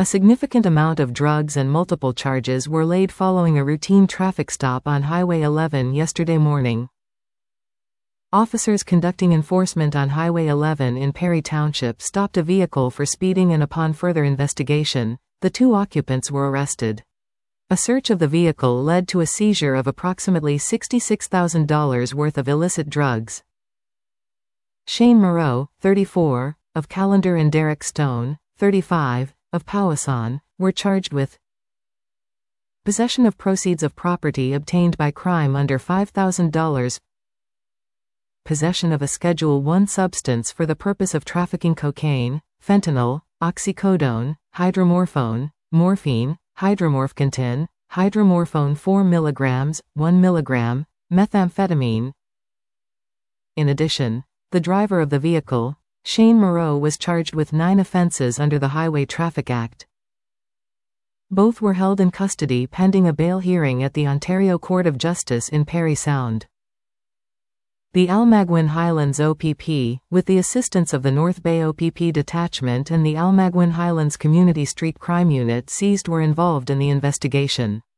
A significant amount of drugs and multiple charges were laid following a routine traffic stop on Highway 11 yesterday morning. Officers conducting enforcement on Highway 11 in Perry Township stopped a vehicle for speeding, and upon further investigation, the two occupants were arrested. A search of the vehicle led to a seizure of approximately $66,000 worth of illicit drugs. Shane Moreau, 34, of Callender, and Derek Stone, 35, of Powassan, were charged with possession of proceeds of property obtained by crime under $5,000, possession of a Schedule I substance for the purpose of trafficking cocaine, fentanyl, oxycodone, hydromorphone, morphine, hydromorphcontin, hydromorphone 4 mg, 1 mg, methamphetamine. In addition, the driver of the vehicle, Shane Moreau, was charged with 9 offenses under the Highway Traffic Act. Both were held in custody pending a bail hearing at the Ontario Court of Justice in Parry Sound. The Almaguin Highlands OPP, with the assistance of the North Bay OPP Detachment and the Almaguin Highlands Community Street Crime Unit seized, were involved in the investigation.